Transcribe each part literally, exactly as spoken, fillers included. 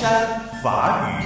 山法语。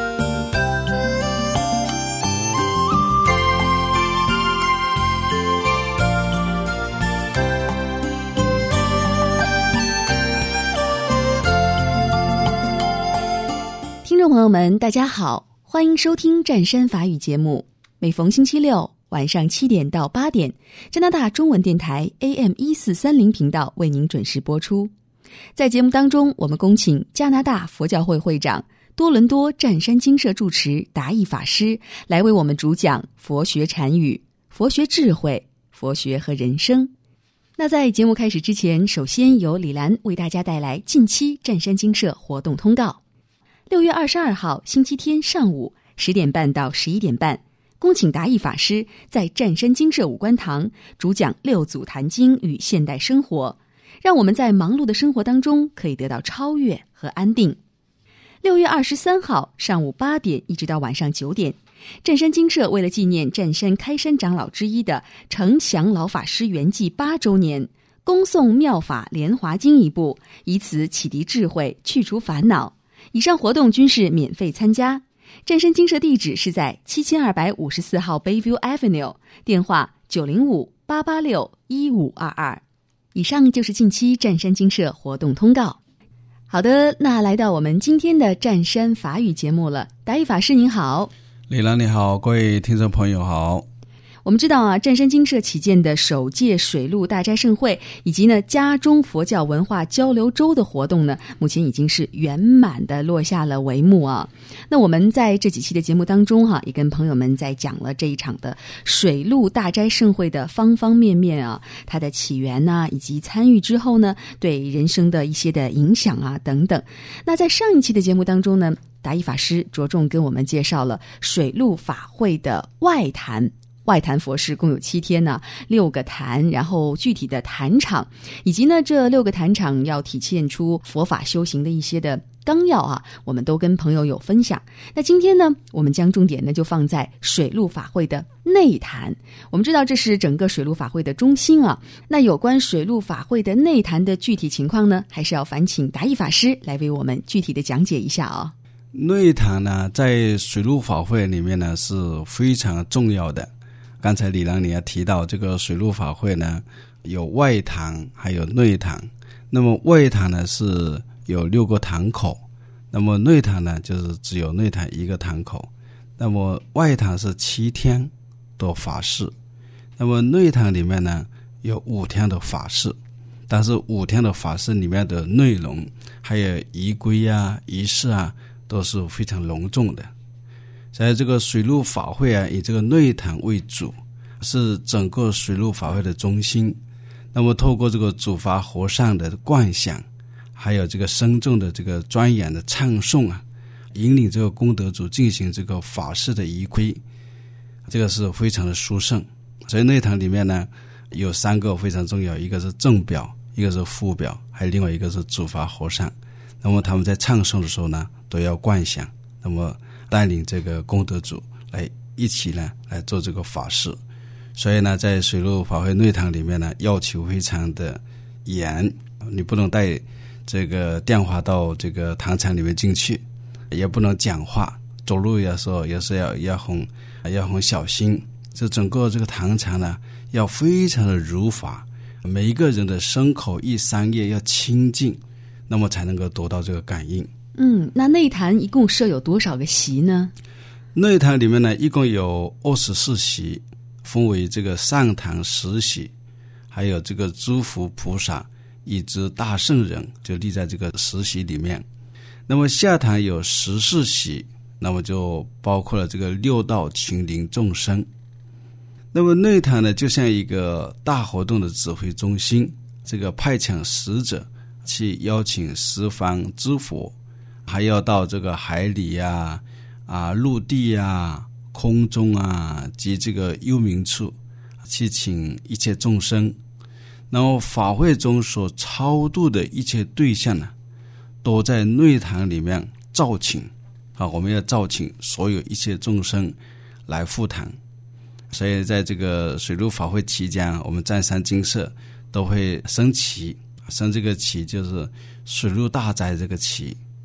听众朋友们，大家好，欢迎收听湛山法语节目。每逢星期六晚上七点到八点，加拿大中文电台 A M 一四三零频道为您准时播出。在节目当中，我们恭请加拿大佛教会会长、多伦多湛山精舍住持达义法师来为我们主讲佛学禅语、佛学智慧、佛学和人生。那在节目开始之前，首先由李兰为大家带来近期湛山精舍活动通告。六月二十二号星期天上午十点半到十一点半，恭请达义法师在湛山精舍五观堂主讲六祖坛经与现代生活，让我们在忙碌的生活当中可以得到超越和安定。六月二十三号上午八点一直到晚上九点，湛山精舍为了纪念湛山开山长老之一的程祥老法师圆寂八周年，恭诵妙法莲华经一部，以此启迪智慧，去除烦恼。以上活动均是免费参加。湛山精舍地址是在七千二百五十四号 Bayview Avenue， 电话九零五八八六一五二二。以上就是近期湛山精舍活动通告。好的，那来到我们今天的湛山法语节目了。达义法师您好。 李兰你好，各位听众朋友好。 我们知道啊，湛山精舍起建的首届水陆大斋盛会以及呢家中佛教文化交流周的活动呢，目前已经是圆满的落下了帷幕啊。那我们在这几期的节目当中哈、啊，也跟朋友们在讲了这一场的水陆大斋盛会的方方面面啊，它的起源啊，以及参与之后呢对人生的一些的影响啊等等。那在上一期的节目当中呢，达义法师着重跟我们介绍了水陆法会的外坛。外坛佛事共有七天呢，六个坛，然后具体的坛场，以及呢这六个坛场要体现出佛法修行的一些的纲要啊，我们都跟朋友有分享。那今天呢，我们将重点呢就放在水陆法会的内坛。我们知道这是整个水陆法会的中心啊。那有关水陆法会的内坛的具体情况呢，还是要烦请达义法师来为我们具体的讲解一下啊。 内坛呢，在水陆法会里面呢是非常重要的。刚才李郎你也提到，这个水陆法会呢有外坛还有内坛。那么外坛呢是有六个坛口，那么内坛呢就是只有内坛一个坛口。那么外坛是七天的法事，那么内坛里面呢有五天的法事，但是五天的法事里面的内容还有仪规啊仪式啊都是非常隆重的。在这个水陆法会啊，以这个内坛为主，是整个水陆法会的中心。那么透过这个主法和尚的观想，还有这个僧众的这个庄严的唱诵啊，引领这个功德主进行这个法事的仪规，这个是非常的殊胜。所以内坛里面呢有三个非常重要，一个是正表，一个是副表，还有另外一个是主法和尚。那么他们在唱诵的时候呢都要观想，那么带领这个功德主来一起呢来做这个法事。所以呢在水陆法会内坛里面呢要求非常的严，你不能带这个电话到这个坛场里面进去，也不能讲话，走路的时候也是要要很要很小心。这整个这个坛场呢要非常的如法，每一个人的身口意三业要清净，那么才能够得到这个感应。 嗯，那内坛一共设有多少个席呢？ 内坛里面呢一共有二十四席，分为这个上坛十席，还有这个诸佛菩萨以及大圣人就立在这个十席里面。那么下坛有十四席，那么就包括了这个六道群灵众生。那么内坛呢就像一个大活动的指挥中心，这个派遣使者去邀请十方诸佛，还要到这个海里啊、啊陆地啊、空中啊及这个幽冥处去请一切众生。然后法会中所超度的一切对象呢，都在内坛里面召请啊，我们要召请所有一切众生来赴坛。所以在这个水陆法会期间，我们湛山精舍都会升旗，升这个旗就是水陆大斋这个旗。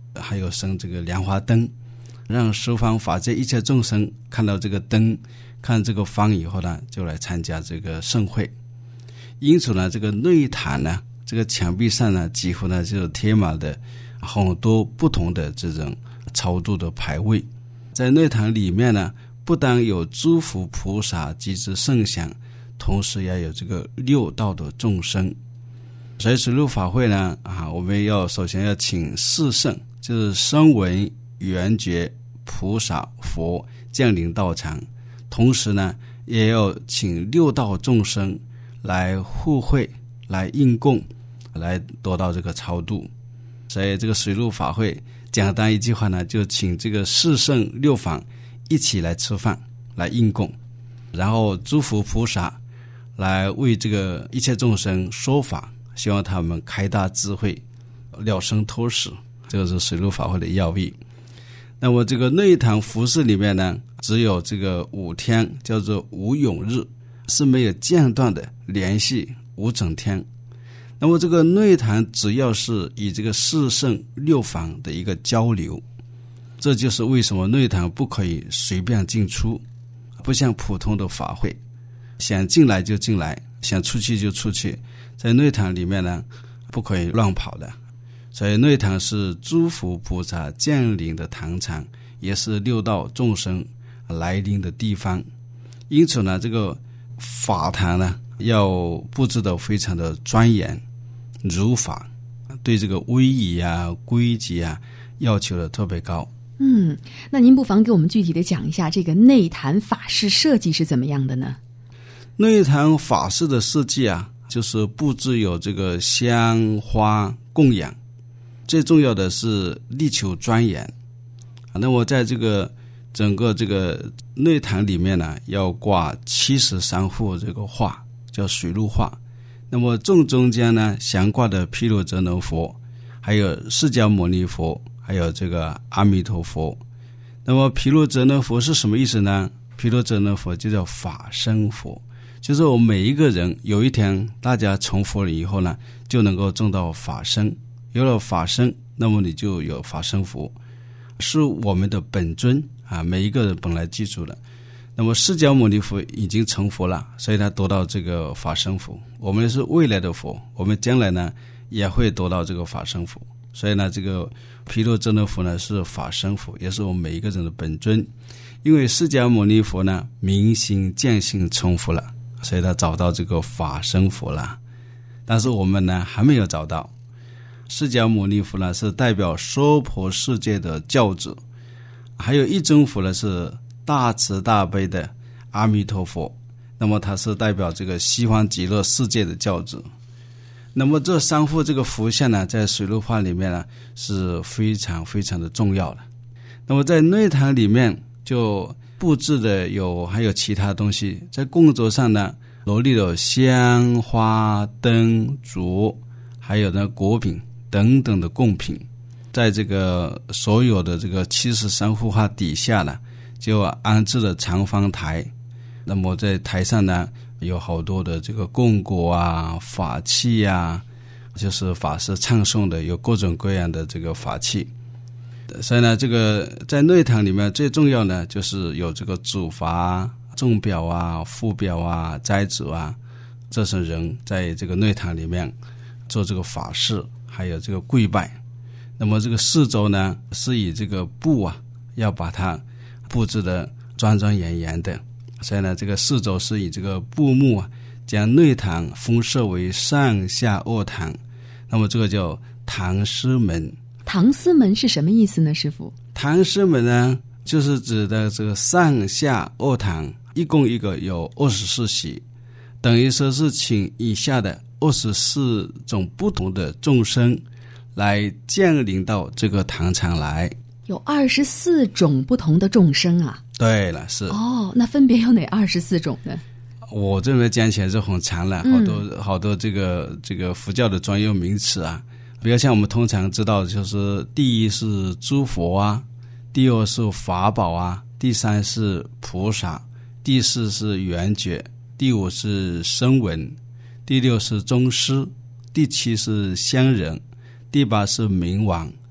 还有生这个莲花灯，让十方法界一切众生看到这个灯，看这个方以后呢，就来参加这个盛会。因此呢，这个内坛呢，这个墙壁上呢，几乎呢就贴满了很多不同的这种超度的牌位。在内坛里面呢，不但有诸佛菩萨及之圣像，同时也有这个六道的众生。所以水陆法会呢，啊，我们要首先要请四圣，就是声闻、缘觉、菩萨、佛降临道场，同时呢，也要请六道众生来互会、来应供，来得到这个超度。所以这个水陆法会简单一句话呢，就请这个四圣六坊一起来吃饭，来应供，然后诸佛菩萨来为这个一切众生说法，希望他们开大智慧，了生脱死，这个是水陆法会的要义。那么这个内坛服饰里面呢，只有这个五天，叫做无永日，是没有间断的联系无整天。那么这个内坛只要是以这个四圣六坊的一个交流，这就是为什么内坛不可以随便进出，不像普通的法会，想进来就进来，想出去就出去。在内坛里面呢，不可以乱跑的。所以内坛是诸佛菩萨降临的坛场，也是六道众生来临的地方。因此呢，这个法坛呢，要布置得非常的庄严如法，对这个威仪啊、规矩啊要求的特别高。 嗯，那您不妨给我们具体的讲一下这个内坛法事设计是怎么样的呢？ 内坛法事的设计啊，就是布置有这个香花供养，最重要的是力求庄严。那么在这个整个这个内坛里面呢，要挂七十三幅这个画，叫水陆画。那么正中间呢，详挂的毗卢遮那佛，还有释迦牟尼佛，还有这个阿弥陀佛。那么毗卢遮那佛是什么意思呢？毗卢遮那佛就叫法身佛，就是我们每一个人有一天大家成佛了以后呢，就能够证到法身，有了法身，那么你就有法身佛，是我们的本尊啊，每一个人本来记住了。那么释迦牟尼佛已经成佛了，所以他得到这个法身佛。我们是未来的佛，我们将来呢也会得到这个法身佛。所以呢，这个毗卢遮那佛呢是法身佛，也是我们每一个人的本尊。因为释迦牟尼佛呢明心见性成佛了，所以他找到这个法身佛了。但是我们呢还没有找到。释迦牟尼佛呢是代表娑婆世界的教主，还有一尊佛呢是大慈大悲的阿弥陀佛，那么他是代表这个西方极乐世界的教主。那么这三幅这个佛像呢，在水陆画里面呢是非常非常的重要的。那么在内坛里面就布置的有还有其他东西，在供桌上呢罗列了香花灯烛，还有呢果品等等的贡品。在这个所有的这个七十三幅画底下呢，就安置了长方台。那么在台上呢有好多的这个供果啊、法器啊，就是法师唱诵的，有各种各样的这个法器。所以呢，这个在内坛里面最重要呢，就是有这个主法、众表啊、副表啊、斋主啊，这些人在这个内坛里面做这个法事，还有这个跪拜。那么这个四周呢，是以这个布啊，要把它布置的庄庄严严的。所以呢，这个四周是以这个布幕啊，将内坛封设为上下二堂。那么这个叫堂司门。 堂司门是什么意思呢，师父？ 堂司门呢，就是指的这个上下二堂，一共一个有二十四席，等于说是请以下的二十四种不同的众生来降临到这个堂场来。 有二十四种不同的众生啊？ 对了，是。 哦，那分别有哪二十四种呢？ 我这边讲起来是很长了，好多、嗯、好多这个这个佛教的专有名词啊。比如像我们通常知道的，就是第一是诸佛啊，第二是法宝啊，第三是菩萨，第四是缘觉，第五是声闻，第六是宗师，第七是香人，第八是明王。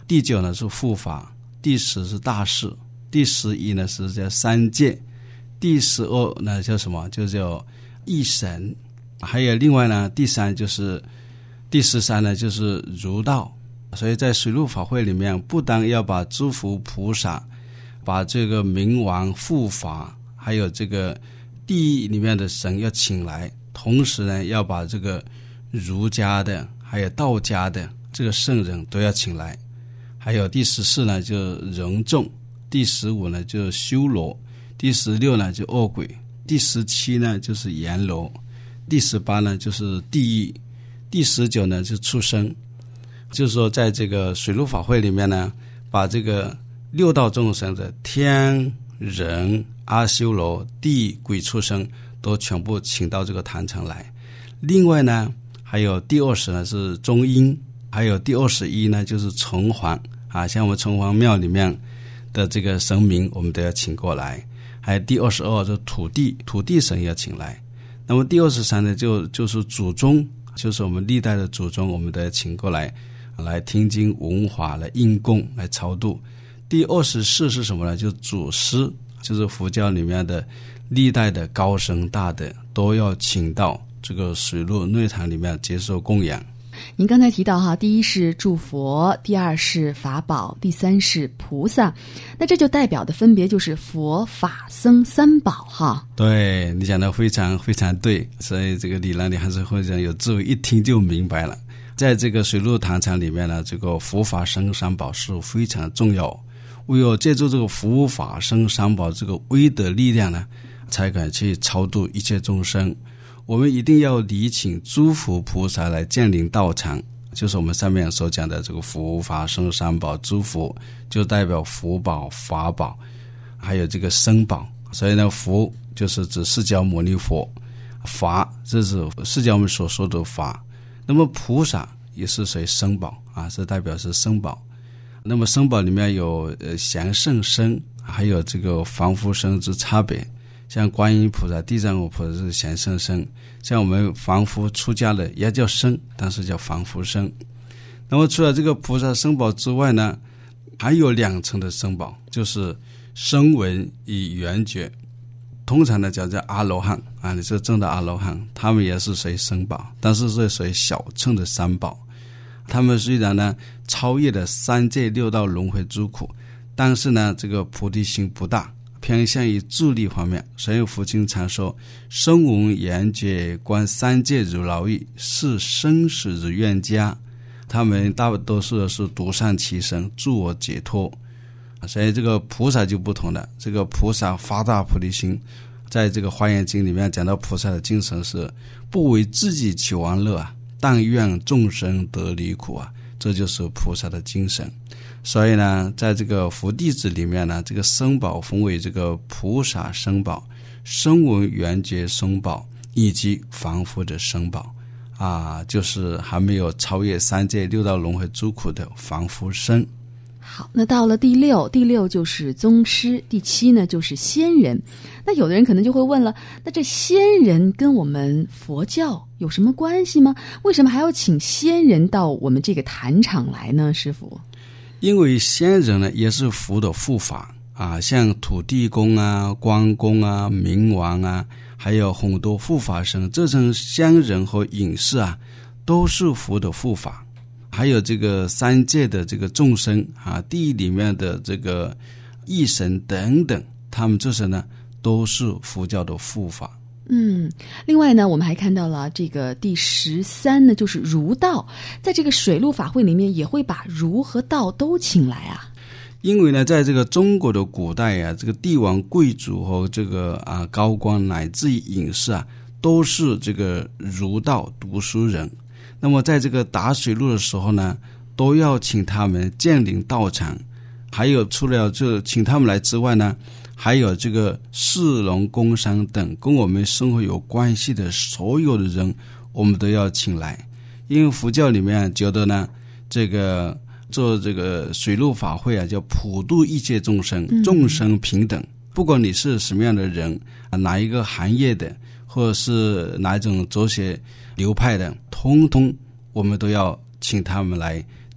第九呢是护法，第十是大士，第十一呢是叫三界，第十二呢叫什么？就叫一神。还有另外呢，第三就是第十三呢就是儒道。所以在水陆法会里面，不但要把诸佛菩萨，把这个冥王护法，还有这个地里面的神要请来，同时呢要把这个儒家的还有道家的这个圣人都要请来。还有第十四呢就人众，第十五呢就修罗，第十六呢就恶鬼，第十七呢就是阎罗，第十八呢就是地狱，第十九呢就畜生。就是说在这个水陆法会里面呢，把这个六道众生的天人阿修罗地鬼畜生都全部请到这个坛城来。另外呢还有第二十呢是中阴，还有第二十一呢就是城隍啊，像我们城隍庙里面的这个神明我们都要请过来。还有第二十二就是土地，土地神要请来。那么第二十三呢就就是祖宗，就是我们历代的祖宗，我们都要请过来，来听经闻法，来应供，来超度。第二十四是什么呢？就祖师，就是佛教里面的历代的高僧大德都要请到这个水陆内坛里面接受供养。 您刚才提到哈，第一是诸佛，第二是法宝，第三是菩萨，那这就代表的分别就是佛法僧三宝哈。 对，你讲的非常非常对，所以这个李兰你还是非常有智慧，一听就明白了。在这个水陆坛场里面呢，这个佛法僧三宝是非常重要，唯有借助这个佛法僧三宝这个威德力量呢，才敢去超度一切众生。我们一定要礼请诸佛菩萨来降临道场，就是我们上面所讲的这个佛法僧三宝，诸佛就代表佛宝法宝还有这个僧宝。所以呢，佛就是指释迦牟尼佛，法这是释迦牟尼所说的法，那么菩萨也是属于僧宝啊，是代表是僧宝。那么僧宝里面有呃降圣僧，还有这个凡夫僧之差别。像观音菩萨、地藏王菩萨是降圣僧，像我们凡夫出家的也叫僧，但是叫凡夫僧。那么除了这个菩萨僧宝之外呢，还有两层的僧宝，就是声闻与缘觉。通常的叫叫阿罗汉啊，你是正的阿罗汉，他们也是属于僧宝，但是是属于小乘的三宝。他们虽然呢超越了三界六道轮回诸苦，但是呢这个菩提心不大，偏向于助力方面。所以佛经常说，声闻缘觉观三界如牢狱，视生死如冤家。他们大多数是独善其身，助我解脱。所以这个菩萨就不同了，这个菩萨发大菩提心，在这个华严经里面讲到菩萨的精神是不为自己求安乐啊，但愿众生得离苦啊，这就是菩萨的精神。所以呢，在这个佛弟子里面呢，这个僧宝分为这个菩萨僧宝、声闻缘觉僧宝以及凡夫的僧宝啊，就是还没有超越三界六道轮回诸苦的凡夫僧。 好，那到了第六，第六就是宗师，第七呢就是仙人。那有的人可能就会问了，那这仙人跟我们佛教有什么关系吗？为什么还要请仙人到我们这个坛场来呢？师父， 因为仙人呢也是佛的护法啊，像土地公啊、关公啊、冥王啊，还有很多护法神，这种仙人和隐士啊，都是佛的护法。还有这个三界的这个众生啊，地里面的这个异神等等，他们这些呢都是佛教的护法。 嗯，另外呢，我们还看到了这个第十三呢，就是儒道，在这个水陆法会里面也会把儒和道都请来啊。 因为呢，在这个中国的古代啊，这个帝王贵族和这个啊高官乃至于隐士啊，都是这个儒道读书人。那么在这个打水路的时候呢，都要请他们降临道场。还有除了这请他们来之外呢，还有这个士农工商等跟我们生活有关系的所有的人，我们都要请来。因为佛教里面觉得呢，这个做这个水陆法会啊，叫普度一切众生，众生平等，不管你是什么样的人，哪一个行业的，或者是哪一种哲学流派的，通通我们都要请他们来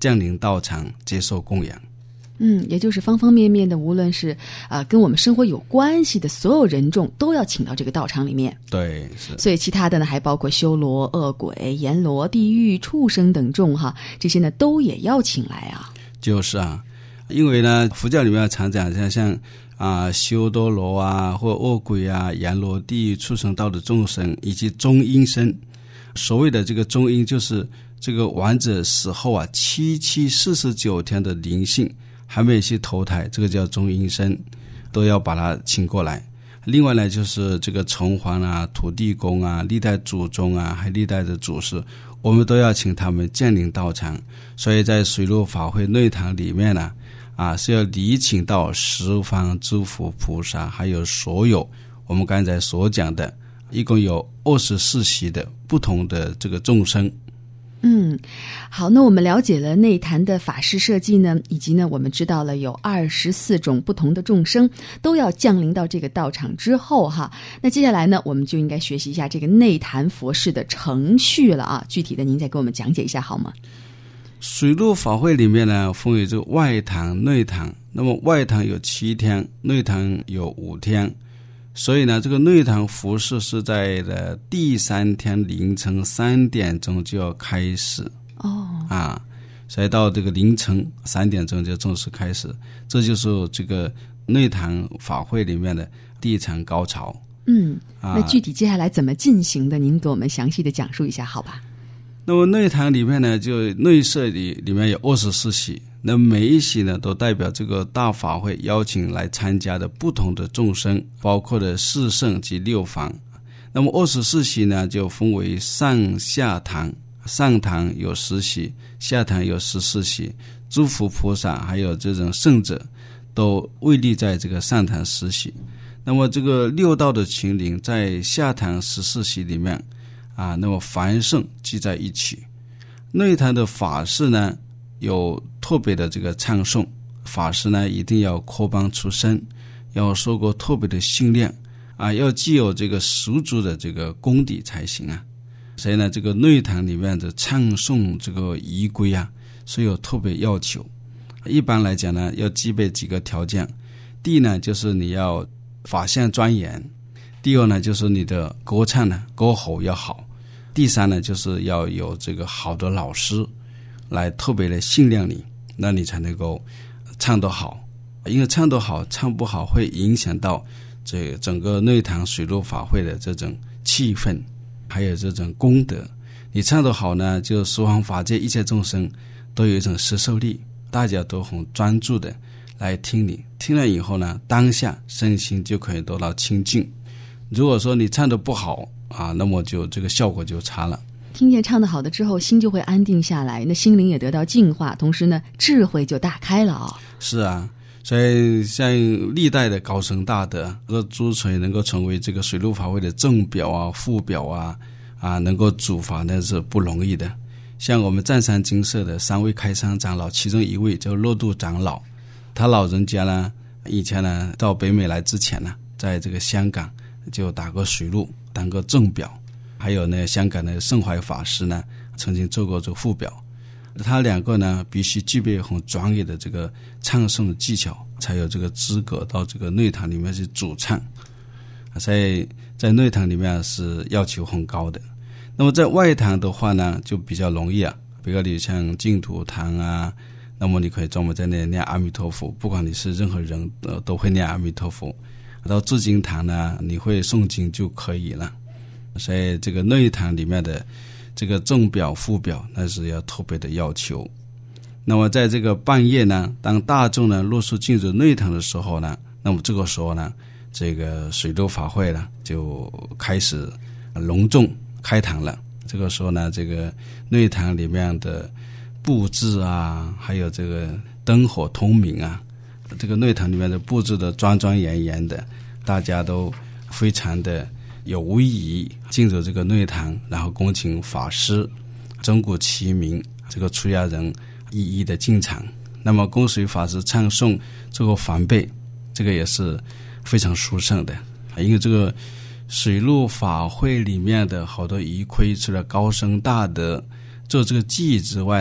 降临道场接受供养。 嗯，也就是方方面面的，无论是呃跟我们生活有关系的所有人众，都要请到这个道场里面。 对，是。 所以其他的呢，还包括修罗、恶鬼、阎罗、地狱、畜生等众哈，这些呢都也要请来啊。 就是啊，因为呢，佛教里面常讲像像啊修多罗啊，或恶鬼啊、阎罗、地狱、畜生道的众生，以及中阴身。所谓的这个中阴，就是这个亡者死后啊，七七四十九天的灵性还没有去投胎，这个叫中阴身，都要把它请过来。另外呢，就是这个城隍啊、土地公啊、历代祖宗啊，还历代的祖师，我们都要请他们降临道场。所以在水陆法会内堂里面呢，啊是要礼请到十方诸佛菩萨，还有所有我们刚才所讲的，一共有二十四席的不同的这个众生。 嗯，好，那我们了解了内坛的法事设计呢，以及呢我们知道了有二十四种不同的众生都要降临到这个道场之后哈，那接下来呢我们就应该学习一下这个内坛佛事的程序了啊，具体的您再给我们讲解一下好吗？ 水陆法会里面呢分为这个外堂、内堂，那么外堂有七天，内堂有五天。所以呢，这个内堂服事是在的第三天凌晨三点钟就要开始哦啊，所以到这个凌晨三点钟就正式开始，这就是这个内堂法会里面的第一场高潮。 嗯， 啊、 那具体接下来怎么进行的，您给我们详细的讲述一下好吧？ 那么内堂里面呢，就内舍里里面有二十四席，那每一席呢都代表这个大法会邀请来参加的不同的众生，包括的四圣及六房。那么二十四席呢就分为上下堂，上堂有十席，下堂有十四席，诸佛菩萨还有这种圣者都位立在这个上堂十席。那么这个六道的群灵在下堂十四席里面啊，那么凡圣聚在一起。内堂的法事呢有特别的这个唱诵，法师呢一定要科班出身，要受过特别的训练啊，要具有这个十足的这个功底才行啊。所以呢，这个内堂里面的唱诵这个仪规啊是有特别要求。一般来讲呢，要具备几个条件。第一呢，就是你要法相庄严；第二呢，就是你的歌唱呢歌喉要好；第三呢，就是要有这个好的老师来特别的训练你，那你才能够唱得好。因为唱得好唱不好会影响到这整个内堂水陆法会的这种气氛还有这种功德。你唱得好呢，就十方法界一切众生都有一种摄受力，大家都很专注的来听你，听了以后呢，当下身心就可以得到清净。如果说你唱得不好啊，那么就这个效果就差了。 听见唱得好的之后，心就会安定下来，那心灵也得到净化，同时呢智慧就大开了啊、哦。 是啊，所以像历代的高僧大德，这个诸垂能够成为这个水陆法会的正表啊、副表啊，啊，能够主法那是不容易的。像我们湛山精舍的三位开山长老，其中一位叫乐度长老，他老人家呢，以前呢到北美来之前呢，在这个香港就打过水陆，当个正表。还有呢，香港的圣怀法师呢，曾经做过这个副表。他两个呢，必须具备很专业的这个唱诵的技巧，才有这个资格到这个内堂里面去主唱。所以在内堂里面是要求很高的。那么在外堂的话呢，就比较容易啊。比如你像净土堂啊，那么你可以专门在那里念阿弥陀佛，不管你是任何人，呃，都会念阿弥陀佛。到至经堂呢，你会诵经就可以了。所以这个内堂里面的这个正表副表那是要特别的要求。那么在这个半夜呢，当大众呢陆续进入内堂的时候呢，那么这个时候呢，这个水陆法会呢就开始隆重开堂了。这个时候呢，这个内堂里面的布置啊，还有这个灯火通明啊，这个内堂里面的布置的庄庄严严的，大家都非常的有威仪，进入这个内堂，然后恭请法师钟鼓齐鸣，这个出家人一一的进场。那么供水法师唱诵这个梵呗，这个也是非常殊胜的。因为这个水陆法会里面的好多仪规，除了高僧大德做这个记忆之外呢，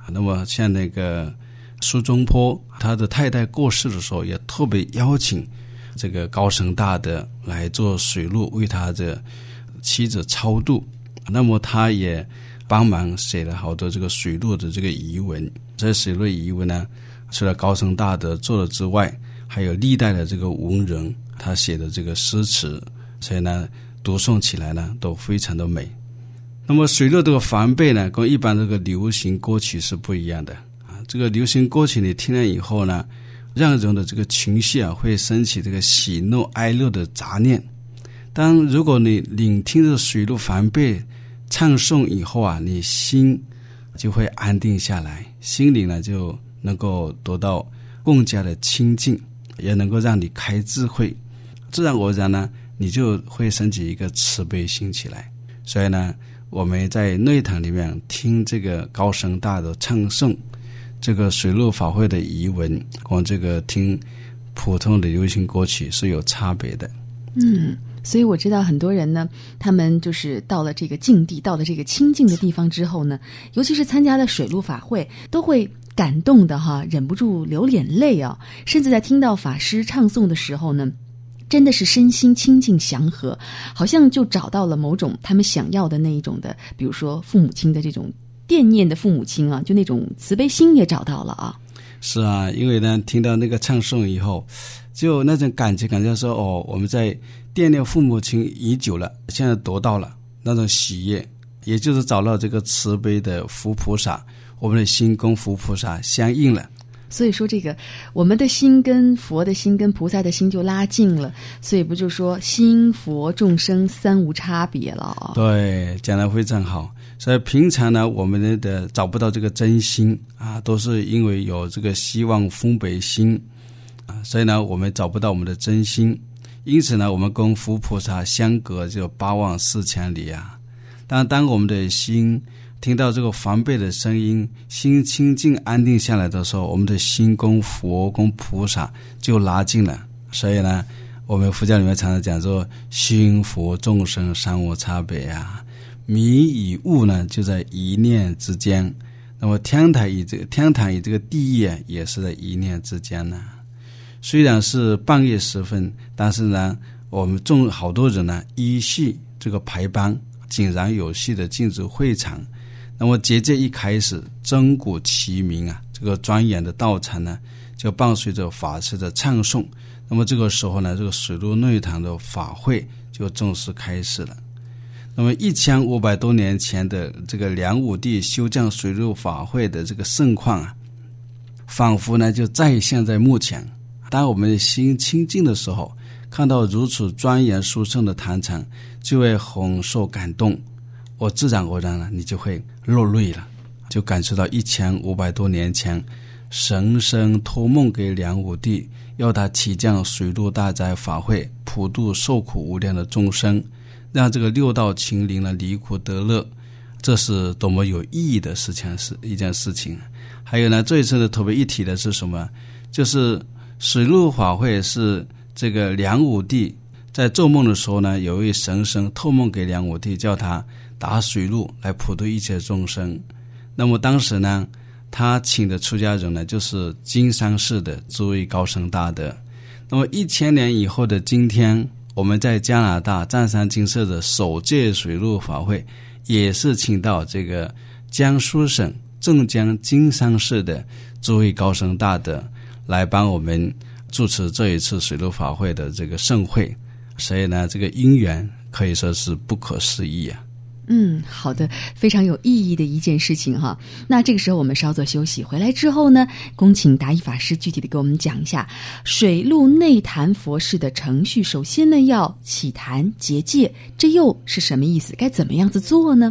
那么像那个苏东坡，他的太太过世的时候，也特别邀请这个高僧大德来做水路，为他的妻子超度。那么他也帮忙写了好多这个水路的这个遗文。这水路遗文呢，除了高僧大德做了之外，还有历代的这个文人他写的这个诗词，所以呢读诵起来呢都非常的美。那么水路这个梵呗呢，跟一般这个流行歌曲是不一样的啊。这个流行歌曲你听了以后呢，让人的这个情绪啊会升起这个喜怒哀乐的杂念。当如果你聆听着水路梵呗唱诵以后啊，你心就会安定下来，心灵呢就能够得到更加的清净，也能够让你开智慧，自然而然呢你就会升起一个慈悲心起来。所以呢我们在内堂里面听这个高僧大德唱诵这个水陆法会的遗文，跟这个听普通的流行歌曲是有差别的。 嗯，所以我知道很多人呢，他们就是到了这个境地，到了这个清净的地方之后呢，尤其是参加了水陆法会，都会感动的哈，忍不住流眼泪啊，甚至在听到法师唱诵的时候呢，真的是身心清净祥和，好像就找到了某种他们想要的那一种的，比如说父母亲的这种惦念的父母亲啊，就那种慈悲心也找到了啊。 是啊，因为呢听到那个唱诵以后，就那种感觉感觉说哦，我们在惦念父母亲已久了，现在得到了那种喜悦，也就是找到这个慈悲的佛菩萨，我们的心跟佛菩萨相应了。 所以说这个我们的心跟佛的心跟菩萨的心就拉近了，所以不就说心佛众生三无差别了、哦、 对，讲得非常好。所以平常呢我们的找不到这个真心啊，都是因为有这个希望分别心啊，所以呢我们找不到我们的真心，因此呢我们跟佛菩萨相隔就八万四千里啊。但当我们的心听到这个梵呗的声音，心清净安定下来的时候，我们的心跟佛跟菩萨就拉近了。所以呢我们佛教里面常常讲说心佛众生三无差别啊，迷与悟呢就在一念之间，那么天台与这个天堂与这个地狱啊也是在一念之间呢。虽然是半夜时分，但是呢我们众好多人呢依序这个排班，井然有序的进入会场。那么节节一开始，钟鼓齐鸣啊，这个庄严的道场呢就伴随着法师的唱诵。那么这个时候呢，这个水陆内堂的法会就正式开始了。那么一千五百多年前的这个梁武帝修建水陆法会的这个盛况啊，仿佛呢就再现在目前。当我们的心清净的时候，看到如此庄严殊胜的坛场，就会很受感动，我自然而然了，你就会落泪了，就感受到一千五百多年前神僧托梦给梁武帝，要他起降水陆大斋法会，普度受苦无量的众生，让这个六道情灵呢离苦得乐，这是多么有意义的事情，是一件事情。还有呢，这一次的特别一提的是什么？就是水陆法会是这个梁武帝在做梦的时候呢，有一位神僧托梦给梁武帝，叫他打水路来普度一切众生。那么当时呢，他请的出家人呢，就是金山寺的诸位高僧大德。那么一千年以后的今天，我们在加拿大湛山精舍的首届水陆法会，也是请到这个江苏省镇江金山寺的诸位高僧大德来帮我们主持这一次水陆法会的这个盛会。所以呢，这个因缘可以说是不可思议啊。 嗯，好的，非常有意义的一件事情哈。那这个时候我们稍作休息，回来之后呢，恭请达一法师具体的给我们讲一下水陆内坛佛事的程序。首先呢，要起坛结界，这又是什么意思？该怎么样子做呢？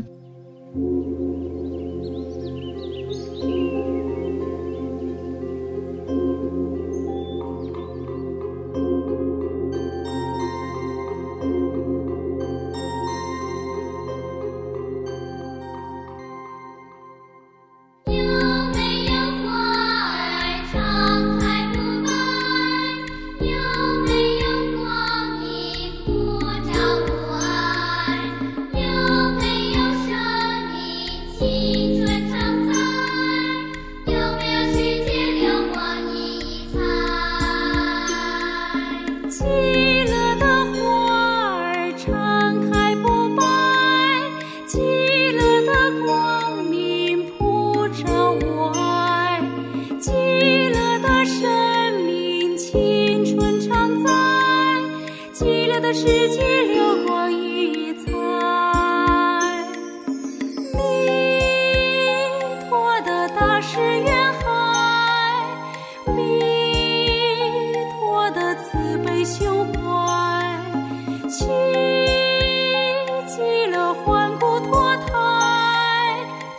有没有生命？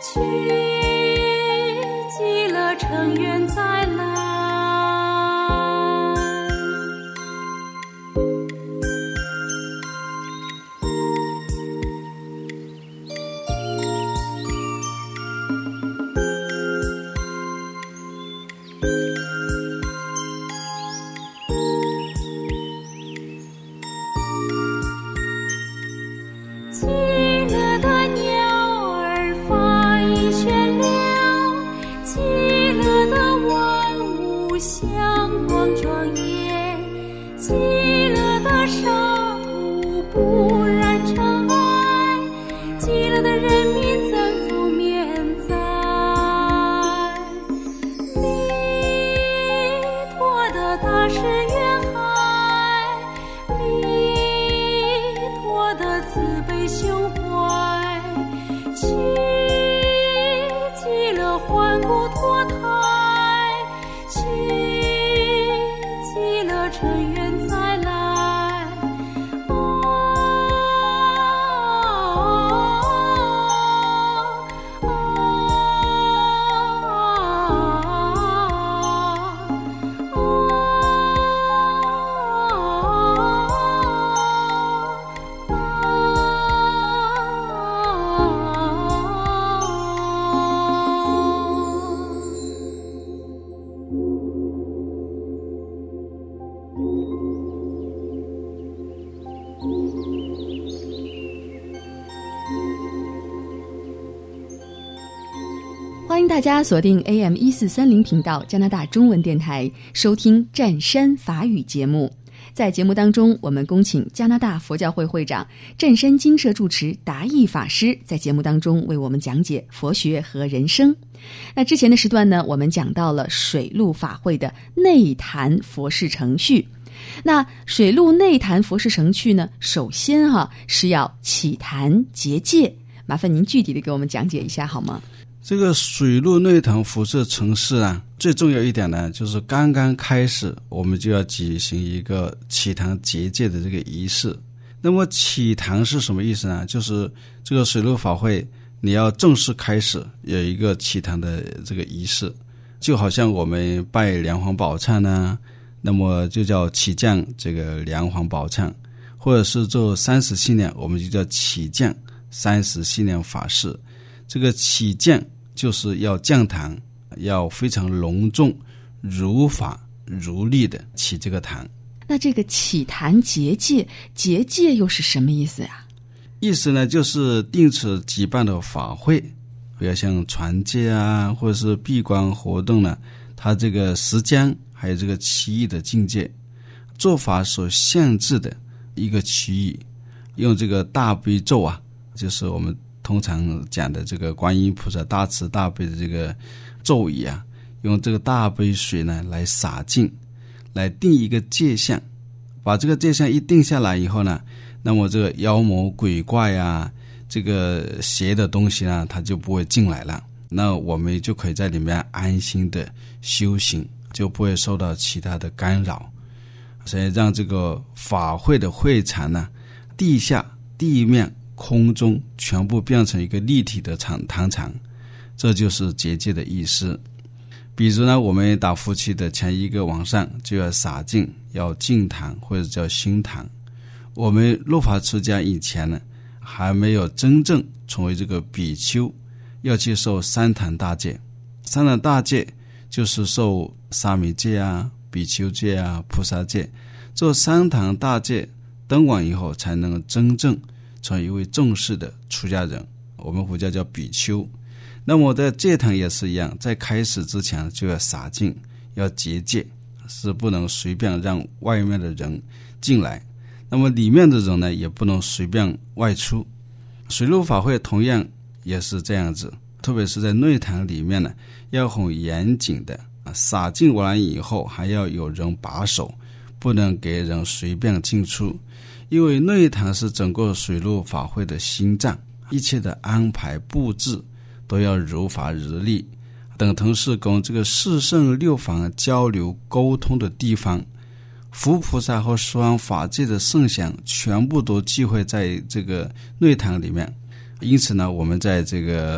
去极乐成愿再来。 欢迎大家锁定 A M 一四三零频道加拿大中文电台，收听湛山法语节目。在节目当中，我们恭请加拿大佛教会会长湛山精舍住持达义法师在节目当中为我们讲解佛学和人生。那之前的时段呢，我们讲到了水陆法会的内坛佛事程序。那水陆内坛佛事程序呢，首先哈、啊、是要起坛结界，麻烦您具体的给我们讲解一下好吗？ 这个水陆内坛佛事程序啊，最重要一点呢，就是刚刚开始我们就要举行一个起坛结界的这个仪式。那么起坛是什么意思呢？就是这个水陆法会你要正式开始有一个起坛的这个仪式，就好像我们拜梁皇宝忏呢，那么就叫起降这个梁皇宝忏，或者是做三十系念，我们就叫起降三十系念法事。这个起降就是要降坛，要非常隆重如法如律的起这个坛。 那这个起坛结界，结界又是什么意思呀？ 意思呢，就是定此举办的法会，比如像传戒啊，或者是闭关活动呢，它这个时间还有这个区域的境界，做法所限制的一个区域，用这个大悲咒啊，就是我们通常讲的这个观音菩萨大慈大悲的这个咒语啊，用这个大悲水呢来洒净，来定一个界限。把这个界限一定下来以后呢，那么这个妖魔鬼怪啊，这个邪的东西呢，它就不会进来了。那我们就可以在里面安心的修行，就不会受到其他的干扰。所以让这个法会的会场呢，地下、地面、空中全部变成一个立体的场坛场，这就是结界的意思。比如呢，我们打夫妻的前一个晚上就要洒净，要净坛或者叫心坛。我们入法出家以前呢，还没有真正成为这个比丘，要去受三坛大戒。三坛大戒就是受沙弥戒啊、比丘戒啊、菩萨戒。做三坛大戒登完以后，才能真正成为一位正式的出家人，我们佛教叫比丘。那么在戒坛也是一样，在开始之前就要洒净，要结界，是不能随便让外面的人进来，那么里面的人呢，也不能随便外出。水陆法会同样也是这样子，特别是在内坛里面呢，要很严谨的，洒净完以后还要有人把守，不能给人随便进出。因为内坛是整个水陆法会的心脏，一切的安排布置都要如法如律，等同是跟这个四圣六法交流沟通的地方。佛菩萨和说完法界的圣想全部都聚会在这个内坛里面。因此呢，我们在这个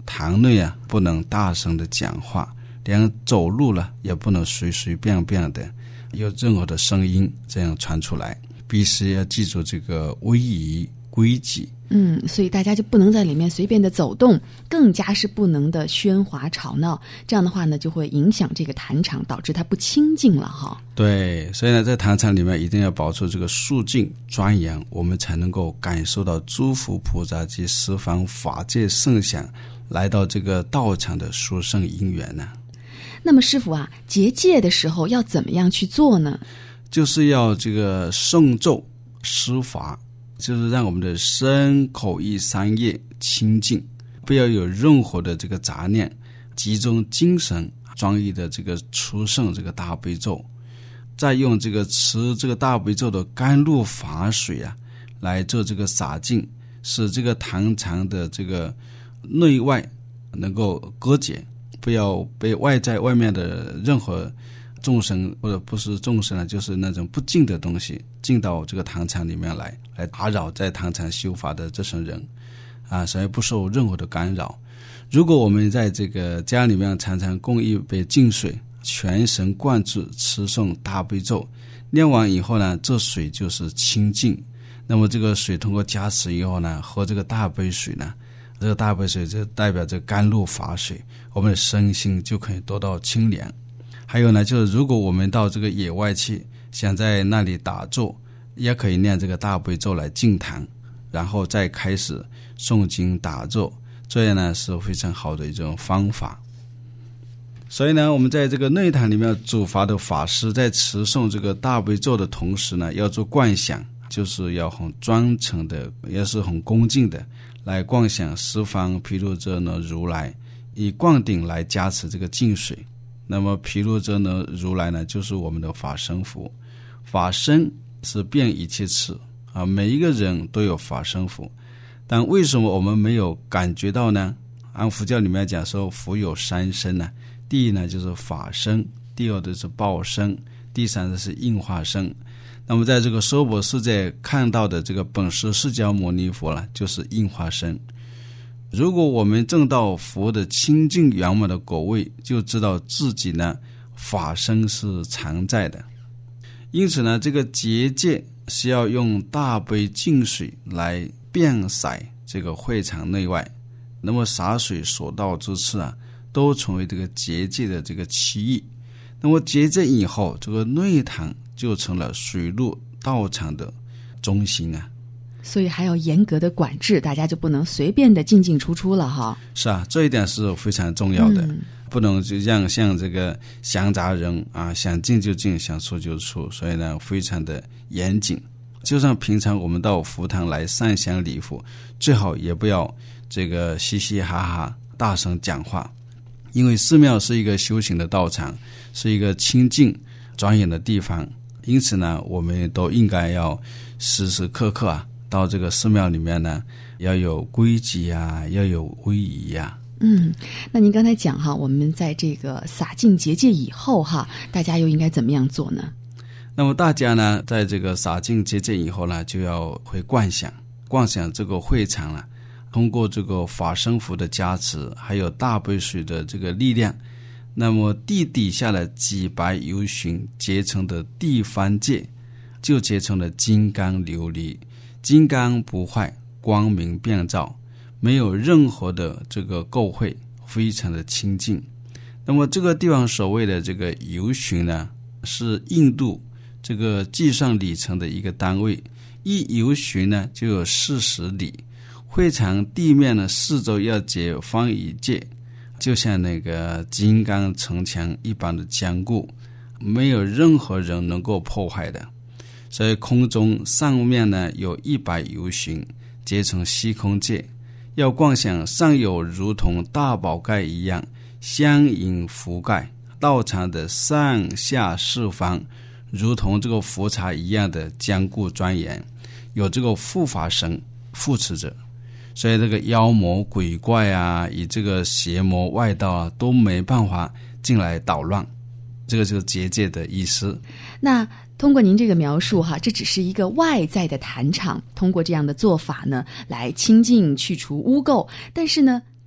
堂内啊不能大声的讲话，连走路了也不能随随便便的有任何的声音这样传出来，必须要记住这个威仪规矩。 嗯，所以大家就不能在里面随便的走动，更加是不能的喧哗吵闹，这样的话呢就会影响这个坛场，导致它不清净了哈。 对，所以呢在坛场里面一定要保持这个肃静庄严，我们才能够感受到诸佛菩萨及十方法界圣想来到这个道场的殊胜因缘呢。 那么师父啊，结戒的时候要怎么样去做呢？ 就是要这个诵咒施法，就是让我们的身口意三业清净，不要有任何的这个杂念，集中精神专一的这个出圣这个大悲咒，再用这个持这个大悲咒的甘露法水啊来做这个洒净，使这个坛场的这个内外能够割解，不要被外在外面的任何众生或者不是众生啊，就是那种不净的东西进到这个坛场里面来，来打扰在坛场修法的这些人啊，所以不受任何的干扰。如果我们在这个家里面常常供一杯净水，全神贯注持诵大悲咒，念完以后呢，这水就是清净。那么这个水通过加持以后呢，喝这个大杯水呢，这个大杯水就代表这甘露法水，我们的身心就可以得到清凉。还有呢，就是如果我们到这个野外去，想在那里打坐，也可以念这个大悲咒来净坛，然后再开始诵经打坐，这样呢是非常好的一种方法。所以呢，我们在这个内坛里面，主法的法师在持诵这个大悲咒的同时呢，要做观想，就是要很专诚的，也是很恭敬的来观想十方毗卢遮那如来，以灌顶来加持这个净水。那么毗卢遮那如来呢，就是我们的法身佛，法身是遍一切次啊，每一个人都有法身佛，但为什么我们没有感觉到呢？按佛教里面讲说，佛有三身呢，第一呢就是法身，第二的是报身，第三的是应化身。那么在这个娑婆世界看到的这个本师释迦牟尼佛呢，就是应化身。如果我们证到佛的清净圆满的果位，就知道自己呢法身是常在的。因此呢，这个结界是要用大杯净水来遍洒这个会场内外，那么洒水所到之处啊，都成为这个结界的这个区域。那么结界以后，这个内坛就成了水陆道场的中心啊。 所以还要严格的管制，大家就不能随便的进进出出了哈。 是啊，这一点是非常重要的，嗯、不能就让像这个闲杂人啊，想进就进，想出就出，所以呢，非常的严谨。就像平常我们到佛堂来上香礼佛，最好也不要这个嘻嘻哈哈大声讲话，因为寺庙是一个修行的道场，是一个清净庄严的地方，因此呢，我们都应该要时时刻刻啊，到这个寺庙里面呢，要有规矩啊，要有威仪啊。 嗯，那您刚才讲哈，我们在这个洒净结界以后哈，大家又应该怎么样做呢？ 那么大家呢，在这个洒净结界以后呢，就要会观想，观想这个会场了、啊，通过这个法身符的加持，还有大杯水的这个力量，那么地底下的几百由旬结成的地方界，就结成了金刚琉璃，金刚不坏，光明遍照，没有任何的这个垢秽，非常的清净。那么这个地方所谓的这个由旬呢，是印度这个计算里程的一个单位，一由旬呢就有四十里。会场地面呢四周要结方一界，就像那个金刚城墙一般的坚固，没有任何人能够破坏的。所以空中上面呢有一百由旬结成虚空界，要观想上有如同大宝盖一样相迎覆盖，道场的上下四方如同这个佛刹一样的坚固庄严，有这个护法神扶持着，所以这个妖魔鬼怪啊，以这个邪魔外道啊，都没办法进来捣乱。这个就是结界的意思。 那通过您这个描述哈，这只是一个外在的坛场，通过这样的做法呢，来清净去除污垢。但是呢，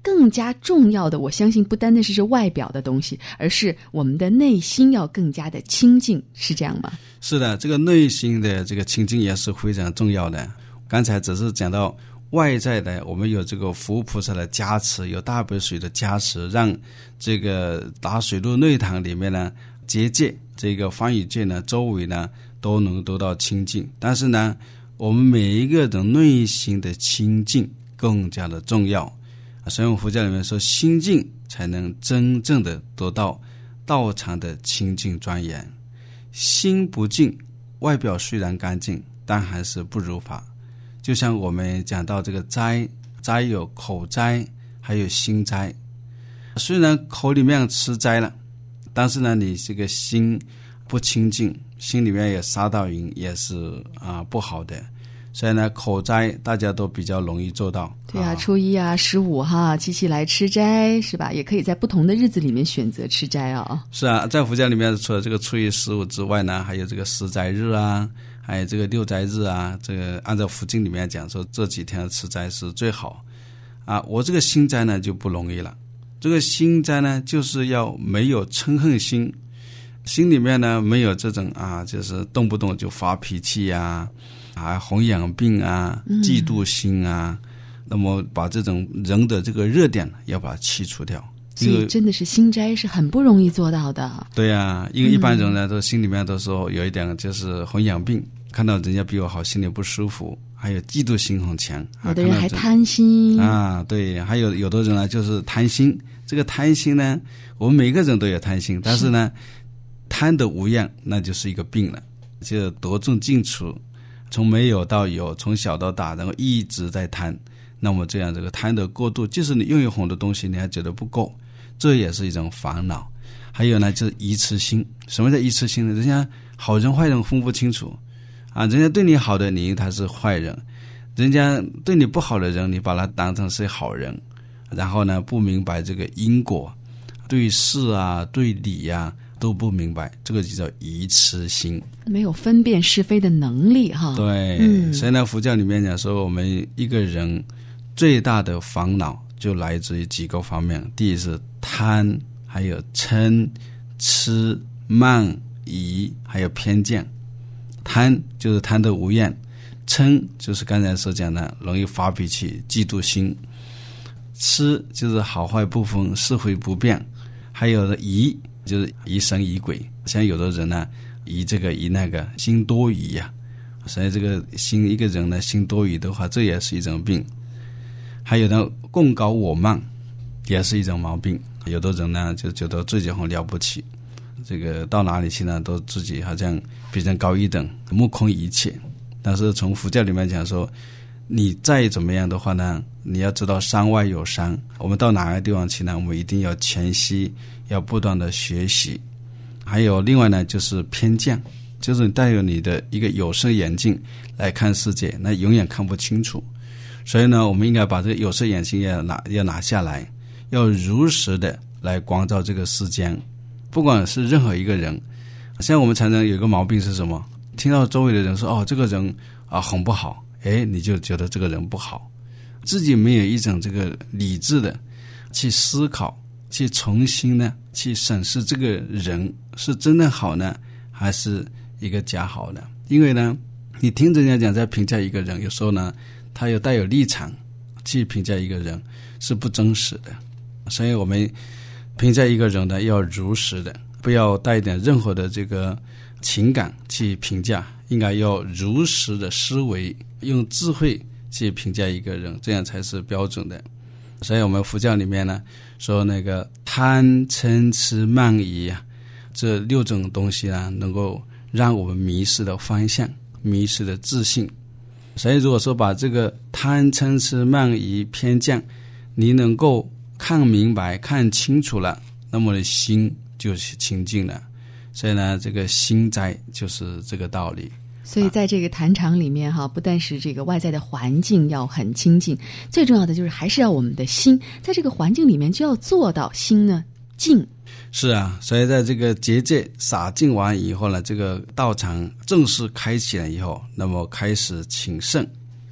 更加重要的，我相信不单单是这外表的东西，而是我们的内心要更加的清净，是这样吗？ 是的，这个内心的这个清净也是非常重要的。刚才只是讲到外在的，我们有这个佛菩萨的加持，有大悲水的加持，让这个打水陆内堂里面呢，结界这个方语界呢，周围呢都能得到清净。但是呢，我们每一个人内心的清净更加的重要。所以我们佛教里面说，心净才能真正的得到道场的清净庄严。心不净，外表虽然干净，但还是不如法。就像我们讲到这个斋，斋有口斋，还有心斋。虽然口里面吃斋了，但是呢，你这个心不清净，心里面有杀盗淫，也是啊不好的。所以呢，口斋大家都比较容易做到。 对啊，初一啊、十五哈，七七来吃斋是吧？也可以在不同的日子里面选择吃斋啊。 是啊，在佛教里面除了这个初一、十五之外呢，还有这个十斋日啊，还有这个六斋日啊。这个按照佛经里面讲说，这几天吃斋是最好啊。我这个心斋呢就不容易了。这个心斋呢，就是要没有嗔恨心，心里面呢没有这种啊，就是动不动就发脾气呀、啊。啊，弘扬病啊，嫉妒心啊、嗯，那么把这种人的这个热点要把它去除掉。 所以真的是心斋是很不容易做到的。 对啊，因为一般人呢，都心里面都说有一点就是弘扬病，看到人家比我好，心里不舒服，还有嫉妒心很强。 有的人还贪心啊，对，还有有的人呢就是贪心。这个贪心呢，我们每个人都有贪心，但是呢，是贪得无厌，那就是一个病了，就得众尽除。从没有到有，从小到大，然后一直在贪，那么这样这个贪得过度，即使你拥有很多东西，你还觉得不够，这也是一种烦恼。还有呢，就是愚痴心。什么叫愚痴心呢？人家好人坏人分不清楚啊，人家对你好的，你以为他是坏人；人家对你不好的人，你把他当成是好人。然后呢，不明白这个因果，对事啊，对理啊。都不明白，这个就叫愚痴心， 没有分辨是非的能力哈。 对、嗯、所以呢，佛教里面讲说，我们一个人最大的烦恼就来自于几个方面。第一是贪，还有嗔、痴、慢、疑，还有偏见。贪就是贪得无厌，嗔就是刚才所讲的容易发脾气、嫉妒心，痴就是好坏不分、是非不辨，还有的疑就是疑神疑鬼。像有的人呢，疑这个疑那个，心多疑呀、啊。所以这个心一个人呢，心多疑的话，这也是一种病。还有呢，共高我慢，也是一种毛病。有的人呢，就觉得自己很了不起，这个到哪里去呢，都自己好像比人高一等，目空一切。但是从佛教里面讲说，你再怎么样的话呢，你要知道山外有山，我们到哪个地方去呢，我们一定要谦虚，要不断的学习。还有另外呢，就是偏见，就是带有你的一个有色眼镜来看世界，那永远看不清楚。所以呢，我们应该把这个有色眼镜要拿要拿下来，要如实的来光照这个世间。不管是任何一个人，像我们常常有一个毛病是什么？听到周围的人说哦，这个人啊很不好，哎，你就觉得这个人不好，自己没有一种这个理智的去思考，去重新呢去审视这个人是真的好呢，还是一个假好呢？因为呢，你听人家讲在评价一个人，有时候呢，他有带有立场去评价一个人是不真实的。所以我们评价一个人呢，要如实的，不要带一点任何的这个情感去评价，应该要如实的思维，用智慧去评价一个人，这样才是标准的。所以我们佛教里面呢，说那个贪嗔痴慢疑啊，这六种东西呢，能够让我们迷失的方向，迷失的自信。所以如果说把这个贪嗔痴慢疑偏见你能够看明白看清楚了，那么的心就是清净了。所以呢，这个心斋就是这个道理。 所以在这个坛场里面哈，不但是这个外在的环境要很清净，最重要的就是还是要我们的心在这个环境里面就要做到心呢静。 是啊，所以在这个结界洒净完以后呢，这个道场正式开启了以后，那么开始请圣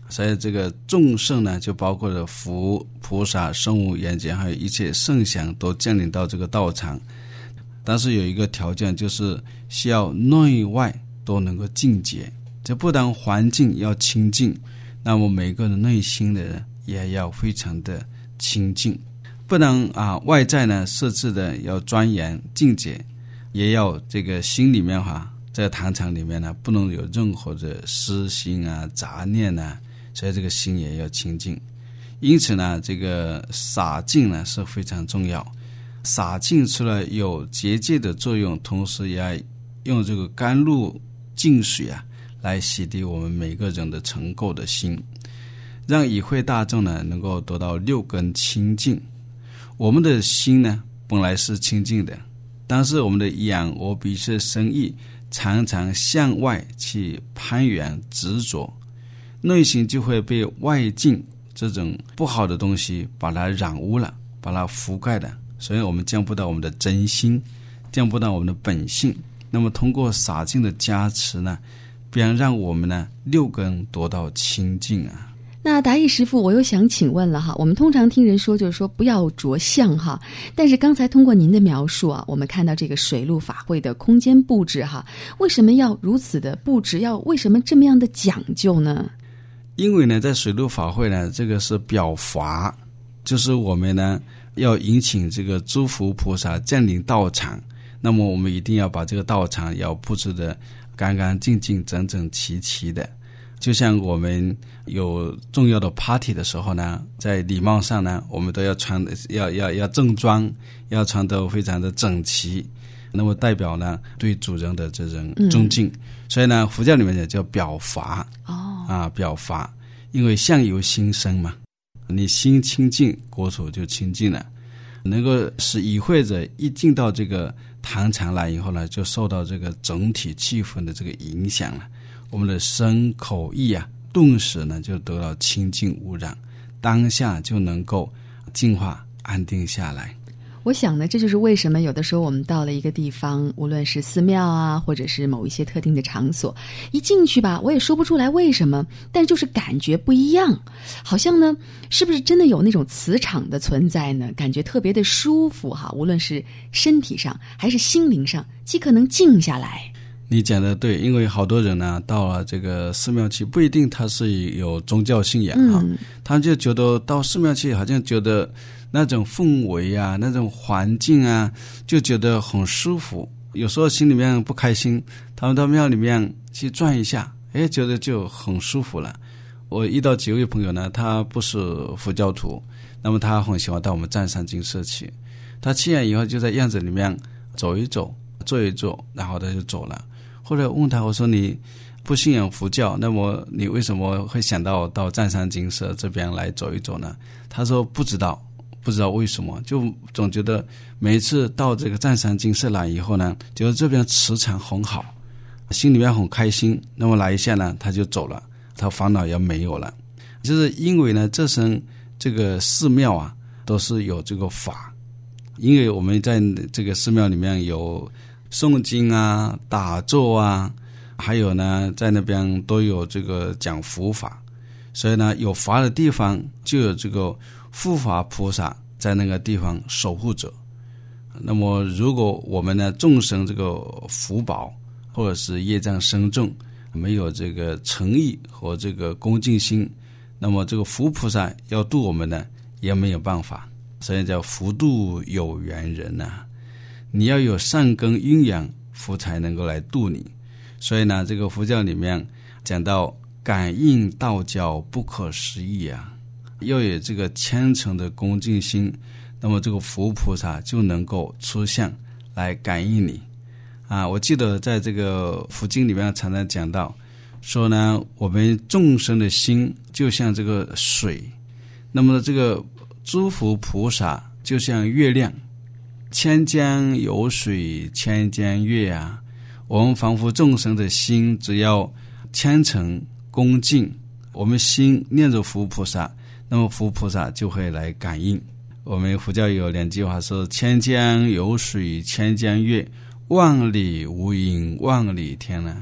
所以这个众圣呢，就包括了佛、菩萨、圣物、缘觉，还有一切圣祥都降临到这个道场。但是有一个条件，就是需要内外都能够净洁。这不但环境要清净，那么每个人内心的人也要非常的清净。不能啊，外在呢设置的要庄严净洁，也要这个心里面哈，在坛场里面呢，不能有任何的私心啊、杂念啊，所以这个心也要清净。因此呢，这个洒净呢是非常重要。洒净除了有结界的作用，同时也要用这个甘露净水啊，来洗涤我们每个人的尘垢的心，让与会大众呢能够得到六根清净。我们的心呢本来是清净的，但是我们的眼、耳、鼻、舌、身、意常常向外去攀缘执着，内心就会被外境这种不好的东西把它染污了，把它覆盖了，所以我们降不到我们的真心，降不到我们的本性。那么通过洒净的加持呢，必然让我们呢六根得到清净啊。 那达义师父，我又想请问了哈，我们通常听人说就是说不要着相哈，但是刚才通过您的描述啊，我们看到这个水陆法会的空间布置哈，为什么要如此的布置，要为什么这么样的讲究呢？ 因为呢，在水陆法会呢，这个是表法，就是我们呢要迎请这个诸佛菩萨降临道场，那么我们一定要把这个道场要布置的干干净净、整整齐齐的。就像我们有重要的 party 的时候呢，在礼貌上呢，我们都要穿要要要正装，要穿得非常的整齐，那么代表呢对主人的这种尊敬、嗯、所以呢佛教里面也叫表法哦啊表法，因为相由心生嘛，你心清净，国土就清净了，能够使与会者一进到这个坛场来以后呢，就受到这个整体气氛的这个影响了，我们的身口意啊，顿时呢就得到清净无染，当下就能够净化安定下来。 我想呢，这就是为什么有的时候我们到了一个地方，无论是寺庙啊，或者是某一些特定的场所，一进去吧，我也说不出来为什么，但就是感觉不一样，好像呢，是不是真的有那种磁场的存在呢？感觉特别的舒服哈，无论是身体上还是心灵上，即可能静下来。 你讲的对，因为好多人呢到了这个寺庙去，不一定他是有宗教信仰哈、嗯，他就觉得到寺庙去好像觉得那种氛围啊，那种环境啊，就觉得很舒服。有时候心里面不开心，他们到庙里面去转一下，哎，觉得就很舒服了。我遇到几位朋友呢，他不是佛教徒，那么他很喜欢到我们湛山精舍去，他去完以后就在院子里面走一走，坐一坐，然后他就走了。后来问他，我说你不信仰佛教，那么你为什么会想到到湛山精舍这边来走一走呢？他说不知道，不知道为什么，就总觉得每一次到这个湛山精舍来以后呢，觉得这边磁场很好，心里面很开心，那么来一下呢他就走了，他烦恼也没有了。就是因为呢这身这个寺庙啊都是有这个法，因为我们在这个寺庙里面有诵经啊、打坐啊，还有呢在那边都有这个讲佛法，所以呢有法的地方就有这个护法菩萨在那个地方守护者。那么如果我们呢众生这个福报或者是业障深重，没有这个诚意和这个恭敬心，那么这个佛菩萨要度我们呢也没有办法，所以叫福度有缘人啊，你要有善根阴阳，佛才能够来度你。所以呢这个佛教里面讲到感应道教不可思议啊，要有这个虔诚的恭敬心，那么这个佛菩萨就能够出现来感应你啊。我记得在这个佛经里面常常讲到说呢，我们众生的心就像这个水，那么这个诸佛菩萨就像月亮，千江有水千江月啊，我们凡夫众生的心只要虔诚恭敬，我们心念着佛菩萨，那么佛菩萨就会来感应。我们佛教有两句话说，千江有水千江月，万里无云万里天啊。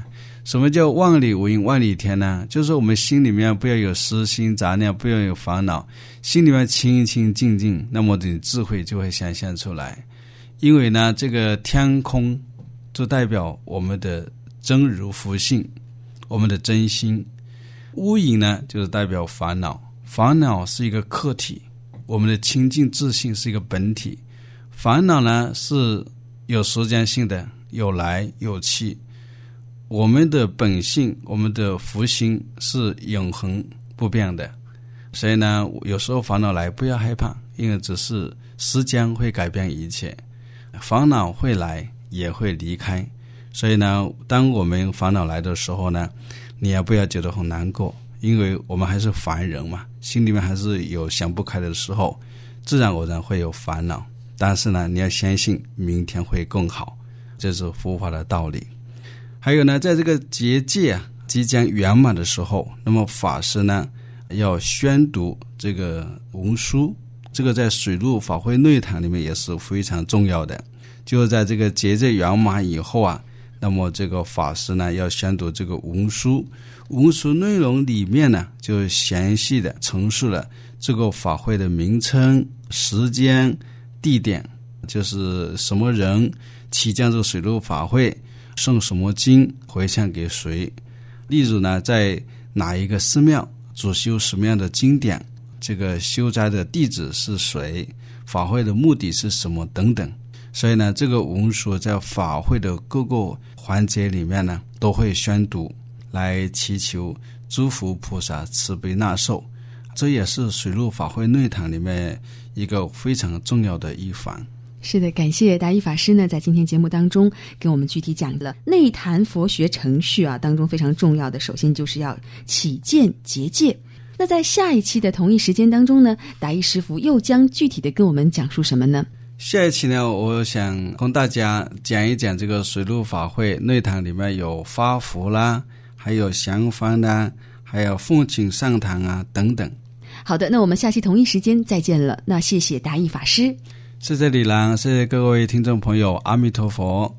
什么叫万里无云万里天呢？就是我们心里面不要有私心杂念，不要有烦恼，心里面清清静静，那么你智慧就会显现出来。因为呢，这个天空就代表我们的真如福性，我们的真心。乌云呢，就是代表烦恼，烦恼是一个客体，我们的清净自信是一个本体。烦恼呢是有时间性的，有来有去。我们的本性，我们的福心是永恒不变的，所以呢，有时候烦恼来不要害怕，因为只是时间会改变一切，烦恼会来也会离开。所以呢，当我们烦恼来的时候呢，你也不要觉得很难过，因为我们还是凡人嘛，心里面还是有想不开的时候，自然而然会有烦恼。但是呢，你要相信明天会更好，这是佛法的道理。还有呢，在这个结界啊即将圆满的时候，那么法师呢要宣读这个文书，这个在水陆法会内坛里面也是非常重要的。就是在这个结界圆满以后啊，那么这个法师呢要宣读这个文书，文书内容里面呢就详细的陈述了这个法会的名称、时间、地点，就是什么人起将这个水陆法会，诵什么经，回向给谁。例如呢，在哪一个寺庙主修什么样的经典，这个修斋的弟子是谁，法会的目的是什么等等。所以呢，这个文书在法会的各个环节里面呢都会宣读，来祈求诸佛菩萨慈悲纳受。这也是水陆法会内坛里面一个非常重要的一环。 是的，感谢达一法师呢，在今天节目当中给我们具体讲了内坛佛学程序啊当中非常重要的，首先就是要起见结界。那在下一期的同一时间当中呢，达一师父又将具体的跟我们讲述什么呢？ 下一期呢，我想跟大家讲一讲这个水陆法会内坛里面有发福啦，还有降幡啦，还有奉请上堂啊等等。 好的，那我们下期同一时间再见了。那谢谢达一法师。 谢谢李郎，谢谢各位听众朋友，阿弥陀佛。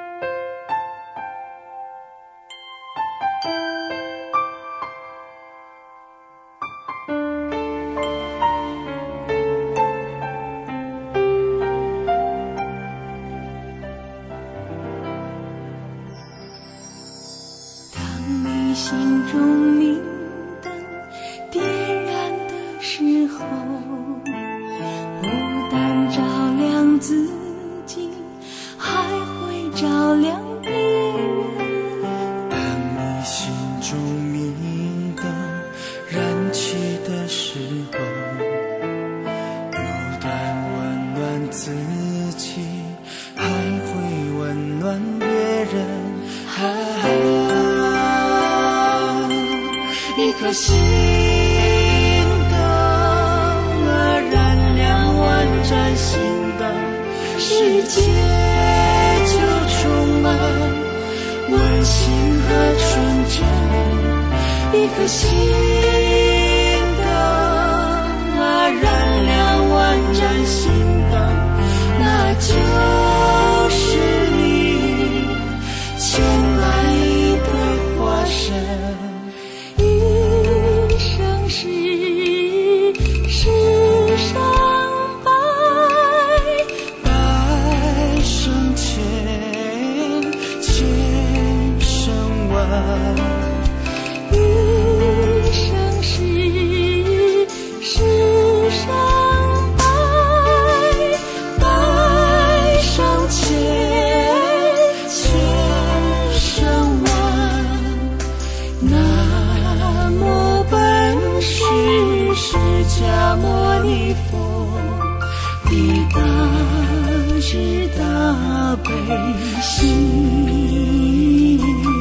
当你心中明灯点燃的时候，不但照亮自己，还会照亮别人。 当你心中明灯燃起的时候，不但温暖自己，还会温暖别人。啊，一颗心灯啊，燃亮万盏心灯，世界就充满温馨和纯真。一颗心灯啊，燃亮万盏心灯，那就是你前来的化身。一生是世上百百生千千生万，一生是世上百百生千千生万。南无本师释迦牟尼佛，的大慈大悲心。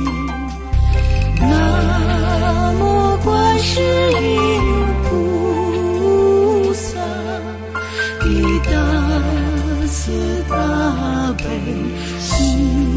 南无观世音菩萨，的大慈大悲心。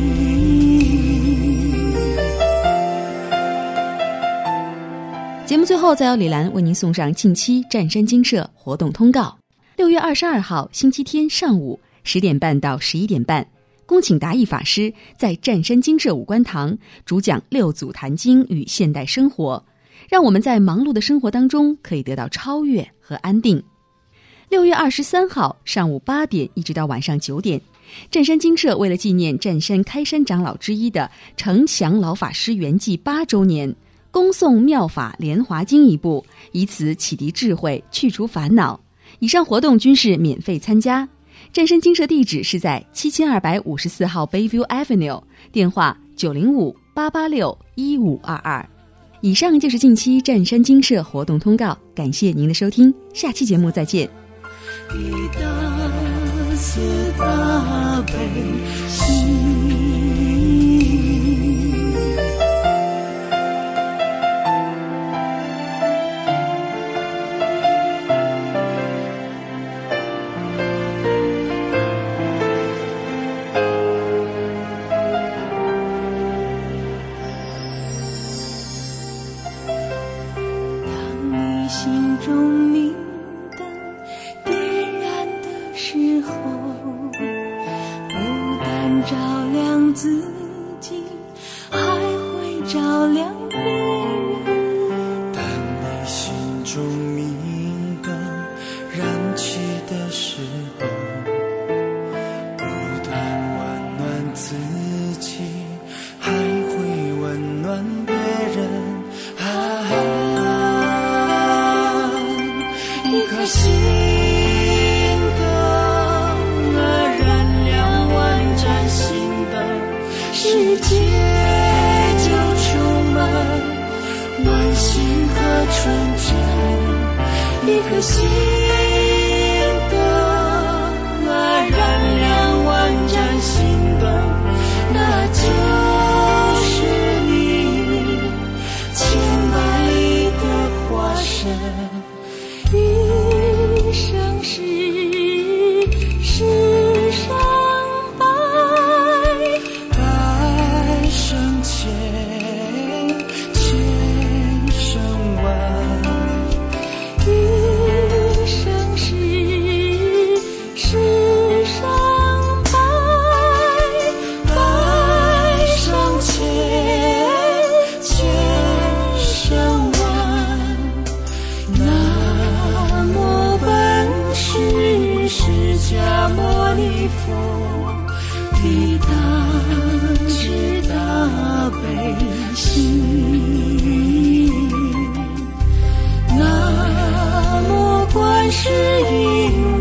节目最后再由李兰为您送上近期湛山精舍活动通告。六月二十二号星期天上午十点半到十一点半，公恭请达义法师在湛山精舍五观堂主讲六祖坛经与现代生活，让我们在忙碌的生活当中可以得到超越和安定。六月二十三号上午八点一直到晚上九点，湛山精舍为了纪念湛山开山长老之一的程祥老法师圆寂八周年，恭诵妙法莲华经一部，以此启迪智慧，去除烦恼。以上活动均是免费参加。湛山精舍地址是在七千二百五十四号 Bayview Avenue， 电话九零五八八六一五二二。以上就是近期湛山精舍活动通告，感谢您的收听，下期节目再见。 一大慈大悲心，当你心中明灯点燃的时候，不但照亮自己，还会照亮别人。 当你心中明灯燃起的时候，不但温暖自己，还会温暖别人。啊，一颗心灯啊，燃亮万盏心灯，世界就充满温馨和纯真。一颗心灯啊，燃亮万盏心灯，那就是你千百的化身。一生是世上百百生千千生万，一生是世上百百生千千生万。南无本师释迦牟尼佛，地大智大悲心。南无观世音